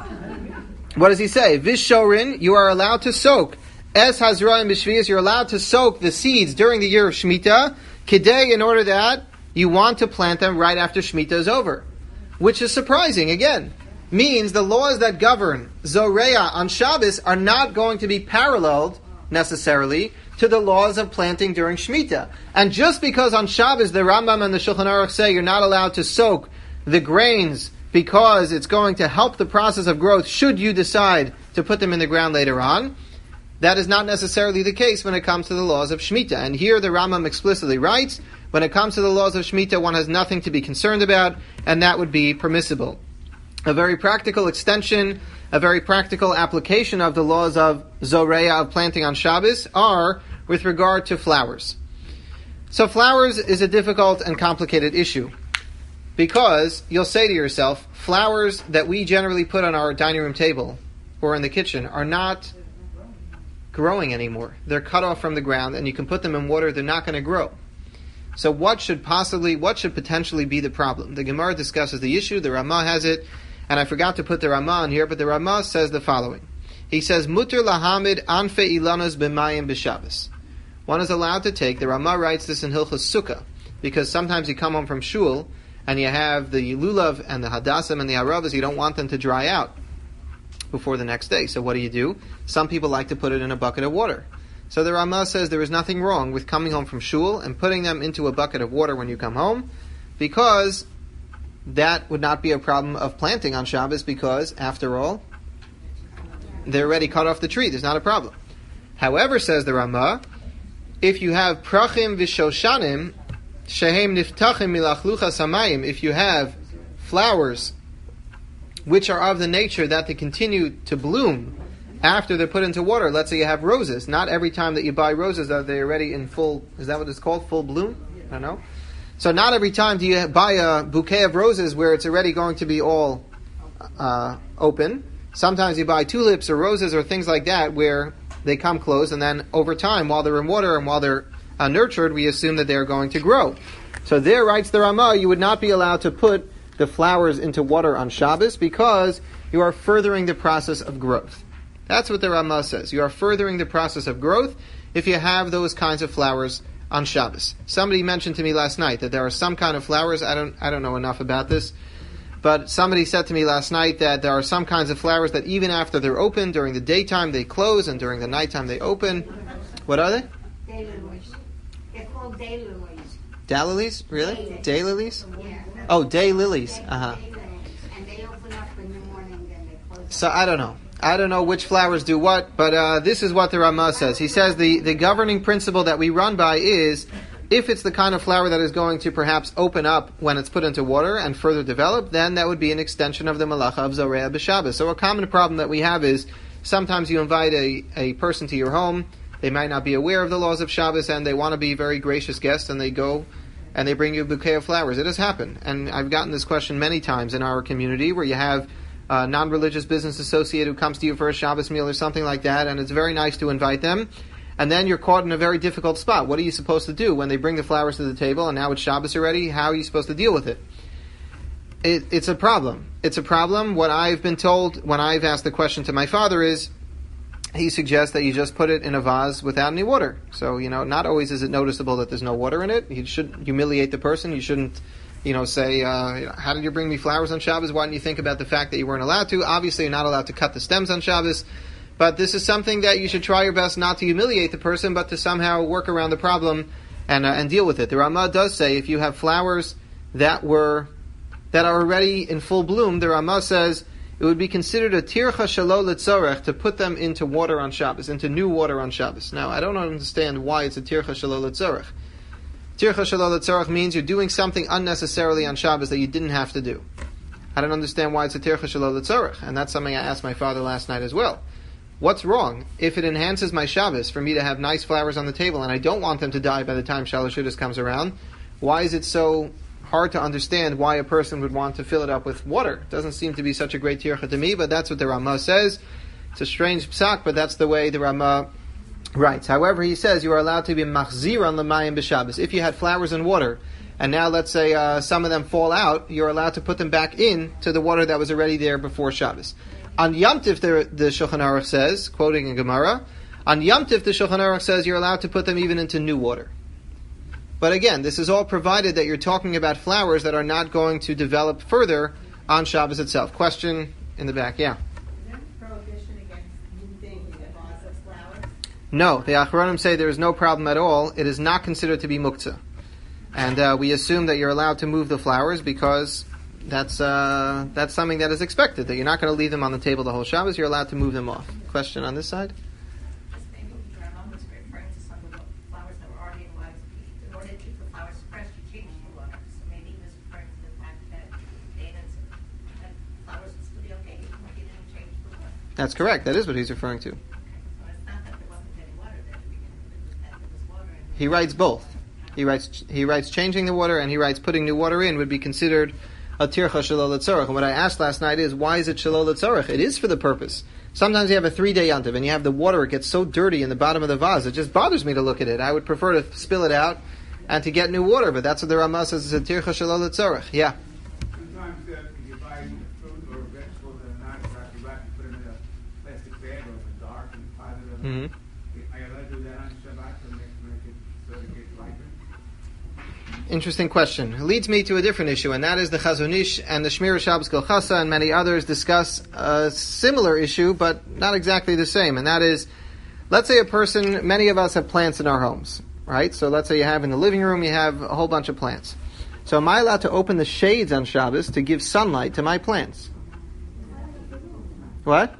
What does he say? Vishorin, you are allowed to soak. Es hazroim b'shviyas, you're allowed to soak the seeds during the year of Shemitah. Kidei, in order that you want to plant them right after Shemitah is over. Which is surprising, again. Means the laws that govern Zoreya on Shabbos are not going to be paralleled, necessarily, to the laws of planting during Shemitah. And just because on Shabbos the Rambam and the Shulchan Aruch say you're not allowed to soak the grains because it's going to help the process of growth should you decide to put them in the ground later on. That is not necessarily the case when it comes to the laws of Shemitah. And here the Rambam explicitly writes, when it comes to the laws of Shemitah, one has nothing to be concerned about, and that would be permissible. A very practical extension, a very practical application of the laws of Zoreya, of planting on Shabbos, are with regard to flowers. So flowers is a difficult and complicated issue. Because you'll say to yourself, flowers that we generally put on our dining room table or in the kitchen are not growing anymore. They're cut off from the ground and you can put them in water, they're not going to grow. So what should potentially be the problem? The Gemara discusses the issue, the Ramah has it, and I forgot to put the Ramah in here, but the Ramah says the following. He says, Mutter lahamid anfe ilanos b'mayim b'Shabbos. One is allowed to take, the Ramah writes this in Hilchos Sukkah, because sometimes you come home from shul, and you have the lulav and the hadassim and the aravas, you don't want them to dry out before the next day. So what do? Some people like to put it in a bucket of water. So the Ramah says there is nothing wrong with coming home from shul and putting them into a bucket of water when you come home, because that would not be a problem of planting on Shabbos, because, after all, they're already cut off the tree. There's not a problem. However, says the Ramah, if you have prachim v'shoshanim, shehem niftachim milachlucha samayim, if you have flowers which are of the nature that they continue to bloom after they're put into water. Let's say you have roses. Not every time that you buy roses are they already in full, is that what it's called? Full bloom? I don't know. So not every time do you buy a bouquet of roses where it's already going to be all open. Sometimes you buy tulips or roses or things like that where they come closed, and then over time, while they're in water and while they're nurtured, we assume that they're going to grow. So there, writes the Ramah, you would not be allowed to put the flowers into water on Shabbos because you are furthering the process of growth. That's what the Ramah says. You are furthering the process of growth if you have those kinds of flowers on Shabbos. Somebody mentioned to me last night that there are some kind of flowers, I don't know enough about this, but somebody said to me last night that there are some kinds of flowers that even after they're open, during the daytime they close, and during the nighttime they open. What are they? Daylilies. They're called daylilies. Daylilies? Really? Daylilies? Yeah. Oh, daylilies. Uh-huh. Daylilies. And they open up in the morning, then they close. So I don't know. I don't know which flowers do what, but this is what the Ramah says. He says the governing principle that we run by is, if it's the kind of flower that is going to perhaps open up when it's put into water and further develop, then that would be an extension of the malacha of Zoreah b'Shabbos. So a common problem that we have is, sometimes you invite a person to your home, they might not be aware of the laws of Shabbos, and they want to be very gracious guests, and they go and they bring you a bouquet of flowers. It has happened. And I've gotten this question many times in our community, where you have a non-religious business associate who comes to you for a Shabbos meal or something like that, and it's very nice to invite them. And then you're caught in a very difficult spot. What are you supposed to do when they bring the flowers to the table and now it's Shabbos already? How are you supposed to deal with it? It's a problem. It's a problem. What I've been told when I've asked the question to my father is, he suggests that you just put it in a vase without any water. So, not always is it noticeable that there's no water in it. You shouldn't humiliate the person. You shouldn't, say, how did you bring me flowers on Shabbos? Why didn't you think about the fact that you weren't allowed to? Obviously, you're not allowed to cut the stems on Shabbos. But this is something that you should try your best not to humiliate the person, but to somehow work around the problem and deal with it. The Ramah does say, if you have flowers that are already in full bloom, the Ramah says it would be considered a tircha shelo letzorech to put them into water on Shabbos, into new water on Shabbos. Now, I don't understand why it's a tircha shelo letzorech. Tircha shelo letzorech means you're doing something unnecessarily on Shabbos that you didn't have to do. I don't understand why it's a tircha shelo letzorech, and that's something I asked my father last night as well. What's wrong? If it enhances my Shabbos for me to have nice flowers on the table and I don't want them to die by the time Shalosh Seudos comes around, why is it so hard to understand why a person would want to fill it up with water? It doesn't seem to be such a great tircha to me, but that's what the Ramah says. It's a strange psak, but that's the way the Ramah writes. However, he says you are allowed to be machzir on l'mayim b'Shabbos. If you had flowers and water, and now let's say some of them fall out, you're allowed to put them back in to the water that was already there before Shabbos. On Yom Tif, the Shulchan Aruch says, quoting in Gemara, on Yom Tif, the Shulchan Aruch says you're allowed to put them even into new water. But again, this is all provided that you're talking about flowers that are not going to develop further on Shabbos itself. Question in the back, yeah. Is there a prohibition against moving the vase of flowers? No, the Achronim say there is no problem at all. It is not considered to be muktzah. And we assume that you're allowed to move the flowers because that's something that is expected, that you're not going to leave them on the table the whole Shabbos, you're allowed to move them off. Question on this side? Just maybe the Rambam was referring to some of the flowers that were already in water. In order to keep the flowers fresh, you change the water. So maybe he was referring to the fact that flowers would still be okay even if you didn't change the water. That's correct. That is what he's referring to. Okay. So it's not that there wasn't any water there at the beginning, but that there was water. He writes both. He writes changing the water and he writes putting new water in would be considered a tircha shelo letzorech. And what I asked last night is, why is it shelo letzorech? It is for the purpose. Sometimes you have a 3-day yontiv and you have the water, it gets so dirty in the bottom of the vase, it just bothers me to look at it. I would prefer to spill it out and to get new water, but that's what the Ramah says, it's a tircha shelo letzorech. Yeah. Sometimes if you buy fruit or vegetables that are not exactly right, you put them in a plastic bag or a dark and positive. Mm-hmm. Are you allowed to do that on Shabbat to make it so it gets riper? Interesting question. It leads me to a different issue, and that is the Chazon Ish and the Shmira Shabbos Kolchasa and many others discuss a similar issue, but not exactly the same. And that is, let's say a person, many of us have plants in our homes, right? So let's say you have in the living room, you have a whole bunch of plants. So am I allowed to open the shades on Shabbos to give sunlight to my plants? What?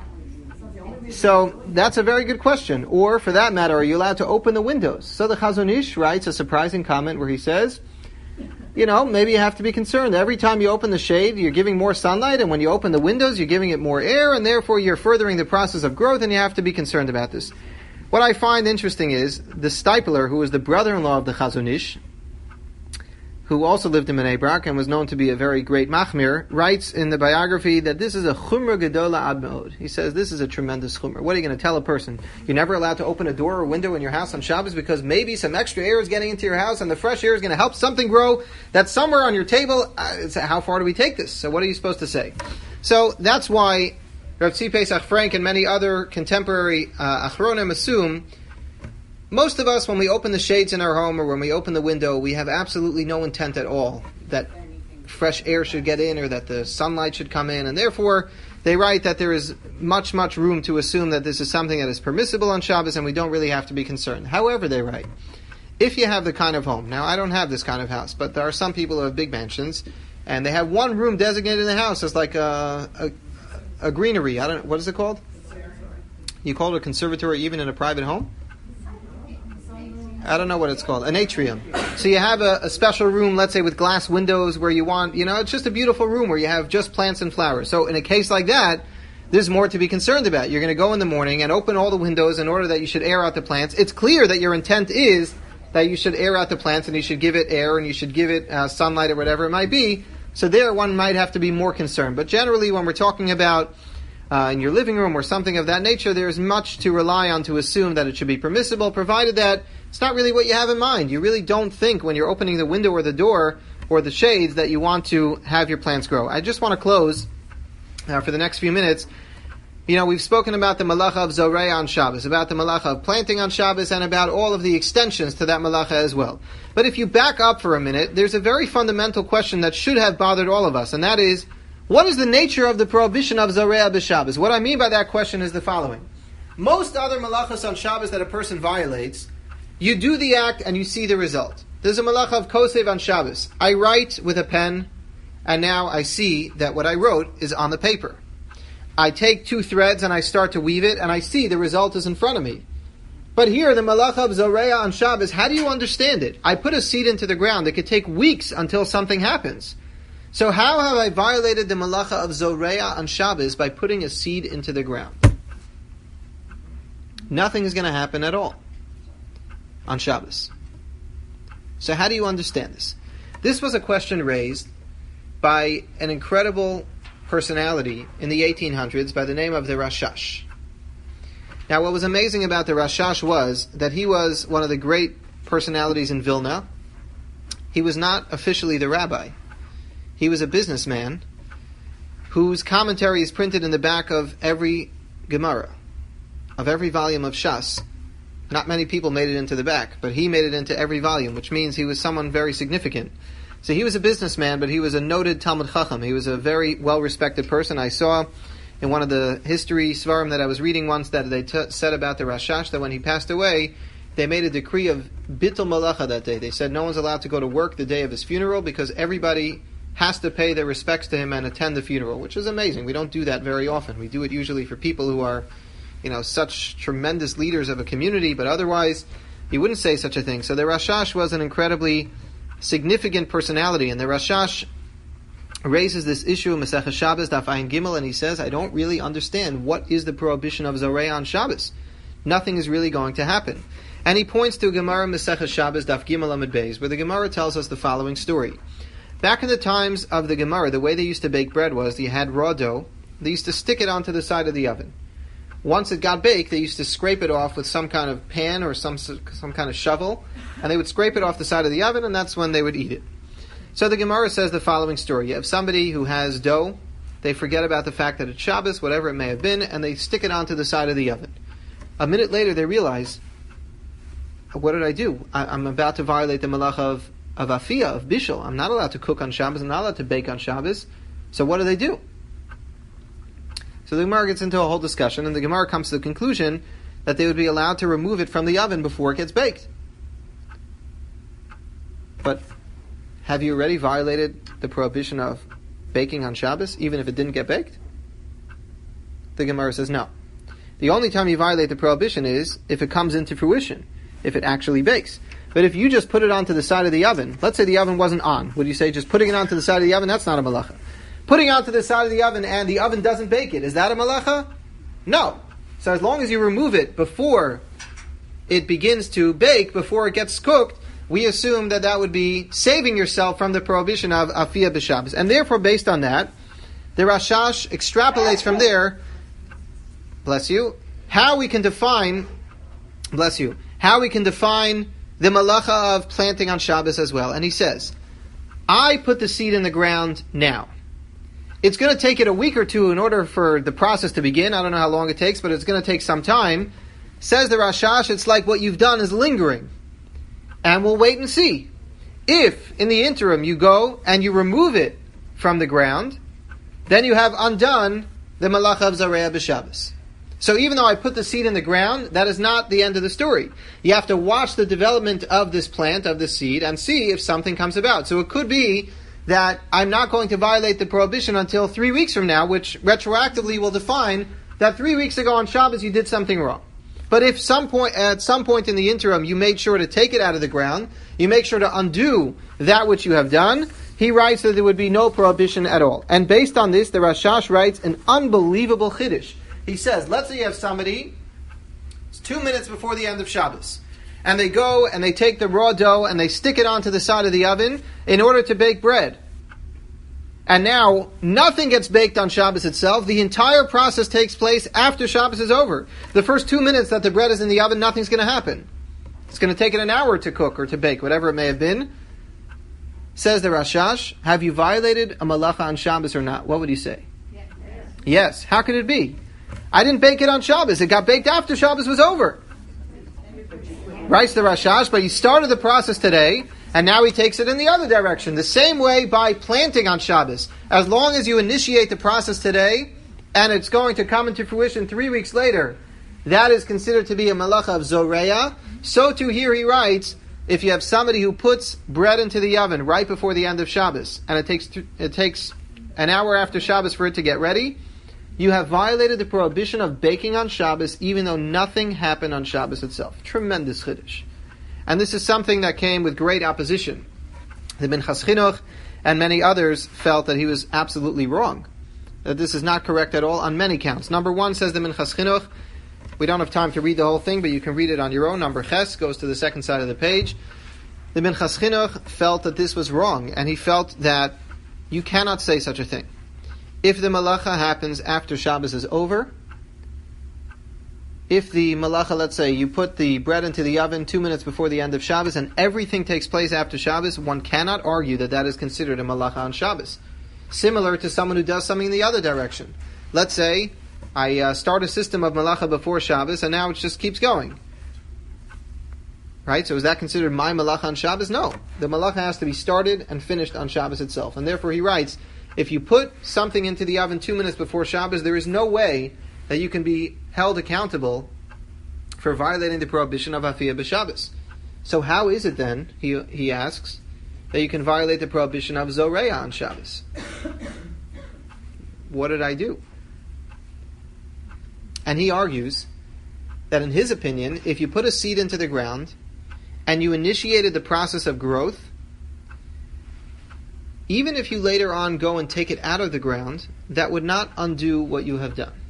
So that's a very good question. Or, for that matter, are you allowed to open the windows? So the Chazon Ish writes a surprising comment where he says, maybe you have to be concerned. Every time you open the shade, you're giving more sunlight, and when you open the windows, you're giving it more air, and therefore you're furthering the process of growth, and you have to be concerned about this. What I find interesting is, the Steipler, who was the brother-in-law of the Chazon Ish, who also lived in Bnei Brak and was known to be a very great machmir, writes in the biography that this is a chumra gedola ad meod. He says this is a tremendous chumra. What are you going to tell a person? You're never allowed to open a door or window in your house on Shabbos because maybe some extra air is getting into your house and the fresh air is going to help something grow that's somewhere on your table. How far do we take this? So what are you supposed to say? So that's why Rav Tzvi Pesach Frank and many other contemporary achronim assume most of us, when we open the shades in our home or when we open the window, we have absolutely no intent at all that fresh air should get in or that the sunlight should come in. And therefore, they write that there is much, much room to assume that this is something that is permissible on Shabbos and we don't really have to be concerned. However, they write, if you have the kind of home, now I don't have this kind of house, but there are some people who have big mansions, and they have one room designated in the house as like a a greenery. What is it called? You call it a conservatory even in a private home? I don't know what it's called. An atrium. So you have a special room, let's say with glass windows where you want, it's just a beautiful room where you have just plants and flowers. So in a case like that, there's more to be concerned about. You're going to go in the morning and open all the windows in order that you should air out the plants. It's clear that your intent is that you should air out the plants and you should give it air and you should give it sunlight or whatever it might be. So there one might have to be more concerned. But generally when we're talking about in your living room or something of that nature, there's much to rely on to assume that it should be permissible, provided that it's not really what you have in mind. You really don't think when you're opening the window or the door or the shades that you want to have your plants grow. I just want to close for the next few minutes. We've spoken about the malacha of Zoreya on Shabbos, about the malacha of planting on Shabbos, and about all of the extensions to that malacha as well. But if you back up for a minute, there's a very fundamental question that should have bothered all of us, and that is, what is the nature of the prohibition of Zoreya b'Shabbos? What I mean by that question is the following. Most other malachas on Shabbos that a person violates, you do the act and you see the result. There's a malacha of kosev on Shabbos. I write with a pen, and now I see that what I wrote is on the paper. I take 2 threads and I start to weave it, and I see the result is in front of me. But here, the malacha of Zoreya on Shabbos, how do you understand it? I put a seed into the ground. It could take weeks until something happens. So how have I violated the malacha of Zoreya on Shabbos by putting a seed into the ground? Nothing is going to happen at all on Shabbos. So how do you understand this? This was a question raised by an incredible personality in the 1800s by the name of the Rashash. Now, what was amazing about the Rashash was that he was one of the great personalities in Vilna. He was not officially the rabbi. He was a businessman whose commentary is printed in the back of every Gemara, of every volume of Shas. Not many people made it into the back, but he made it into every volume, which means he was someone very significant. So he was a businessman, but he was a noted Talmud Chacham. He was a very well-respected person. I saw in one of the history svarim that I was reading once that they said about the Rashash that when he passed away, they made a decree of Bittul Malacha that day. They said no one's allowed to go to work the day of his funeral because everybody has to pay their respects to him and attend the funeral, which is amazing. We don't do that very often. We do it usually for people who are, such tremendous leaders of a community, but otherwise, you wouldn't say such a thing. So the Rashash was an incredibly significant personality, and the Rashash raises this issue in Masechah Shabbos, Daf Ayin Gimel, and he says, I don't really understand what is the prohibition of Zoreya on Shabbos. Nothing is really going to happen. And he points to Gemara Masechah Shabbos, Daf Gimel Amud Beis, where the Gemara tells us the following story. Back in the times of the Gemara, the way they used to bake bread was, you had raw dough, they used to stick it onto the side of the oven. Once it got baked, they used to scrape it off with some kind of pan or some kind of shovel, and they would scrape it off the side of the oven, and that's when they would eat it. So the Gemara says the following story. You have somebody who has dough, they forget about the fact that it's Shabbos, whatever it may have been, and they stick it onto the side of the oven. A minute later, they realize, what did I do? I'm about to violate the malacha of Afiyah, of Bishul. I'm not allowed to cook on Shabbos, I'm not allowed to bake on Shabbos. So what do? So the Gemara gets into a whole discussion, and the Gemara comes to the conclusion that they would be allowed to remove it from the oven before it gets baked. But have you already violated the prohibition of baking on Shabbos, even if it didn't get baked? The Gemara says no. The only time you violate the prohibition is if it comes into fruition, if it actually bakes. But if you just put it onto the side of the oven, let's say the oven wasn't on, would you say just putting it onto the side of the oven, that's not a malacha? Putting it onto the side of the oven and the oven doesn't bake it, is that a malacha? No. So as long as you remove it before it begins to bake, before it gets cooked, we assume that would be saving yourself from the prohibition of Afiyah b'Shabbos. And therefore, based on that, the Rashash extrapolates from there, bless you, how we can define the malacha of planting on Shabbos as well. And he says, I put the seed in the ground now. It's going to take it a week or two in order for the process to begin. I don't know how long it takes, but it's going to take some time. Says the Rashash, it's like what you've done is lingering. And we'll wait and see. If, in the interim, you go and you remove it from the ground, then you have undone the malacha of Zoreya b'Shabbos. So even though I put the seed in the ground, that is not the end of the story. You have to watch the development of this plant, of this seed, and see if something comes about. So it could be that I'm not going to violate the prohibition until 3 weeks from now, which retroactively will define that 3 weeks ago on Shabbos you did something wrong. But if at some point in the interim you made sure to take it out of the ground, you make sure to undo that which you have done, he writes that there would be no prohibition at all. And based on this, the Rashash writes an unbelievable chiddush. He says, let's say you have somebody, it's 2 minutes before the end of Shabbos, and they go and they take the raw dough and they stick it onto the side of the oven in order to bake bread. And now, nothing gets baked on Shabbos itself. The entire process takes place after Shabbos is over. The first 2 minutes that the bread is in the oven, nothing's going to happen. It's going to take it an hour to cook or to bake, whatever it may have been. Says the Rashash, have you violated a malacha on Shabbos or not? What would you say? Yes. How could it be? I didn't bake it on Shabbos. It got baked after Shabbos was over. Writes the Rashash, but he started the process today, and now he takes it in the other direction. The same way by planting on Shabbos. As long as you initiate the process today, and it's going to come into fruition 3 weeks later, that is considered to be a malacha of Zoreya. So too here he writes, if you have somebody who puts bread into the oven right before the end of Shabbos, and it takes an hour after Shabbos for it to get ready, you have violated the prohibition of baking on Shabbos, even though nothing happened on Shabbos itself. Tremendous chiddush. And this is something that came with great opposition. The Minchas Chinuch and many others felt that he was absolutely wrong, that this is not correct at all on many counts. Number one, says the Minchas Chinuch, we don't have time to read the whole thing, but you can read it on your own. Number Ches goes to the second side of the page. The Minchas Chinuch felt that this was wrong, and he felt that you cannot say such a thing. If the malacha happens after Shabbos is over, if the malacha, let's say, you put the bread into the oven 2 minutes before the end of Shabbos and everything takes place after Shabbos, one cannot argue that that is considered a malacha on Shabbos. Similar to someone who does something in the other direction. Let's say I start a system of malacha before Shabbos and now it just keeps going. Right? So is that considered my malacha on Shabbos? No. The malacha has to be started and finished on Shabbos itself. And therefore he writes, if you put something into the oven 2 minutes before Shabbos, there is no way that you can be held accountable for violating the prohibition of Afiyah b'Shabbos. So how is it then, he asks, that you can violate the prohibition of Zoreya on Shabbos? What did I do? And he argues that in his opinion, if you put a seed into the ground and you initiated the process of growth, even if you later on go and take it out of the ground, that would not undo what you have done.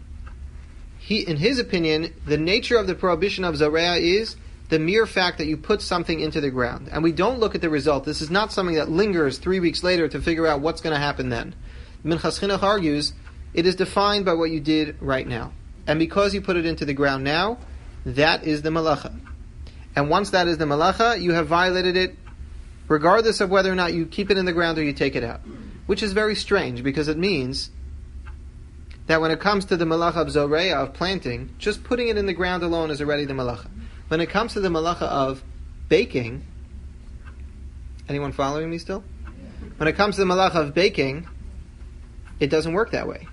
In his opinion, the nature of the prohibition of Zoreya is the mere fact that you put something into the ground. And we don't look at the result. This is not something that lingers 3 weeks later to figure out what's going to happen then. Minchas Chinuch argues, it is defined by what you did right now. And because you put it into the ground now, that is the malacha. And once that is the malacha, you have violated it regardless of whether or not you keep it in the ground or you take it out. Which is very strange, because it means that when it comes to the malacha of Zoreya, of planting, just putting it in the ground alone is already the malacha. When it comes to the malacha of baking, anyone following me still? When it comes to the malacha of baking, it doesn't work that way.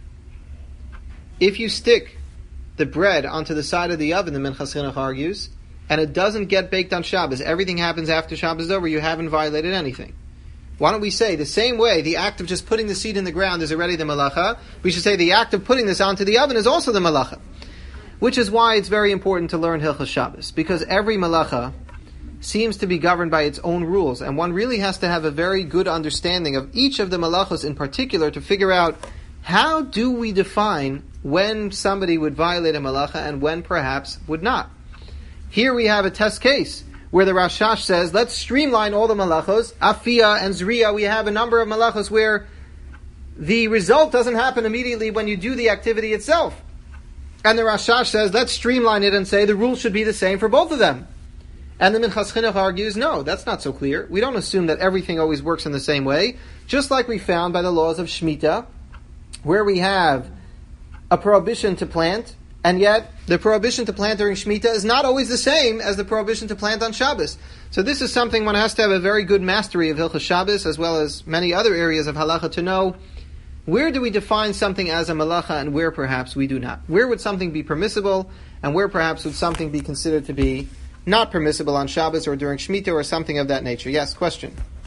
If you stick the bread onto the side of the oven, the Minchas Chinuch argues, and it doesn't get baked on Shabbos, everything happens after Shabbos is over, you haven't violated anything. Why don't we say the same way the act of just putting the seed in the ground is already the malacha, we should say the act of putting this onto the oven is also the malacha. Which is why it's very important to learn Hilchos Shabbos, because every malacha seems to be governed by its own rules, and one really has to have a very good understanding of each of the malachos in particular to figure out how do we define when somebody would violate a malacha and when perhaps would not. Here we have a test case where the Rashash says, let's streamline all the malachos. Afiyah and Zriya, we have a number of malachos where the result doesn't happen immediately when you do the activity itself. And the Rashash says, let's streamline it and say the rules should be the same for both of them. And the Minchas Chinuch argues, no, that's not so clear. We don't assume that everything always works in the same way. Just like we found by the laws of Shemitah, where we have a prohibition to plant, and yet the prohibition to plant during Shemitah is not always the same as the prohibition to plant on Shabbos. So this is something one has to have a very good mastery of Hilchos Shabbos, as well as many other areas of halacha, to know where do we define something as a malacha and where perhaps we do not. Where would something be permissible, and where perhaps would something be considered to be not permissible on Shabbos or during Shemitah or something of that nature. Yes, question?